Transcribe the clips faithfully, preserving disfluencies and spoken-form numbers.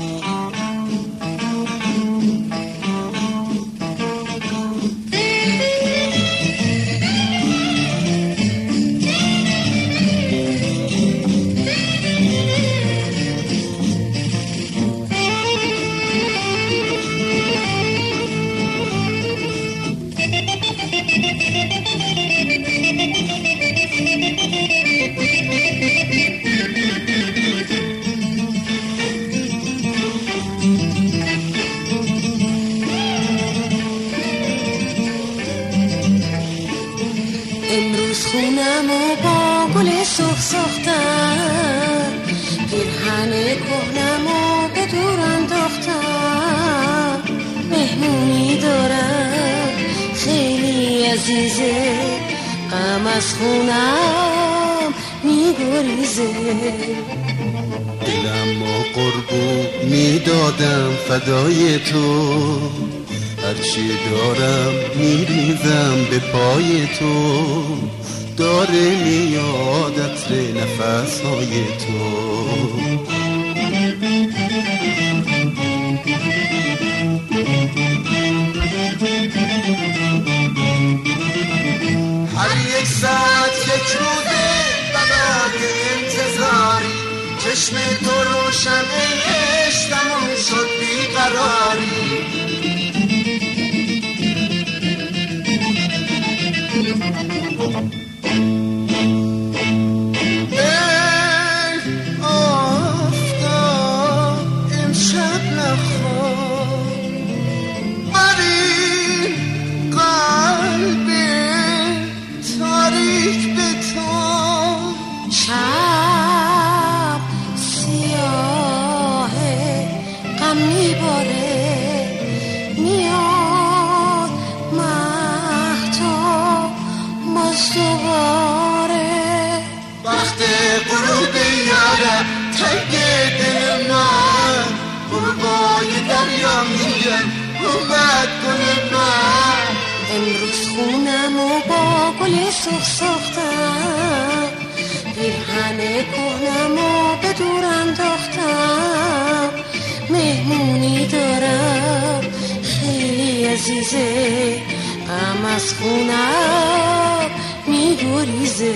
امروز خونم و با گل سرخ ساختم، پیرهن کهنم و به دور انداختم. مهمونی دارم خیلی عزیزه، غم از خونم میگریزه. دلم و قربون میدادم فدای تو، هرچی دارم میریزم به پای تو. داره میاد عطر نفسهای تو. هر یک ساعت یک روزه بلای انتظاری، چشم تو روشن عشقمون شد بیقراری. شب سیاه غم میباره، میاد مهتاب باز دوباره. وقت غروب یاره تنگ دل من، غربای دریا میگن اومد گل من. امروز خونم و با گل سرخ ساختم، پیرهن کهنم و به دور انداختم. مهمونی دارم خیلی عزیزه، غم از خونم میگریزه.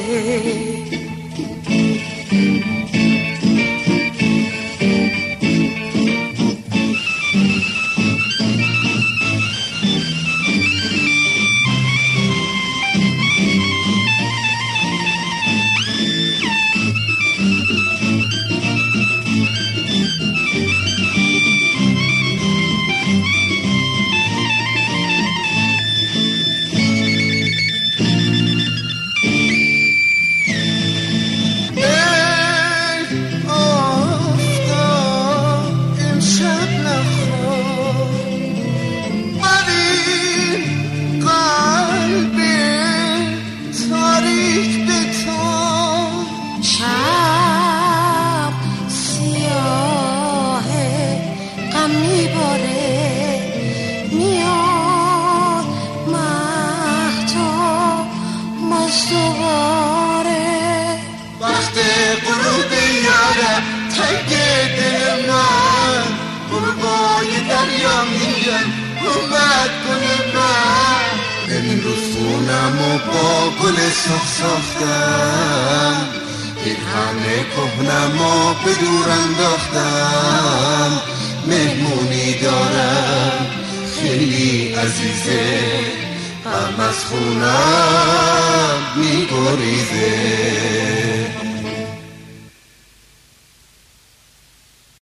وقت غروب یاره تنگ دل من، غربای دریا میگن اومد گل من. امروز خونم و با گل سرخ ساختم، پیرهن کهنم و به دور انداختم. مهمونی دارم خیلی عزیزه، غم از خونم میگریزه.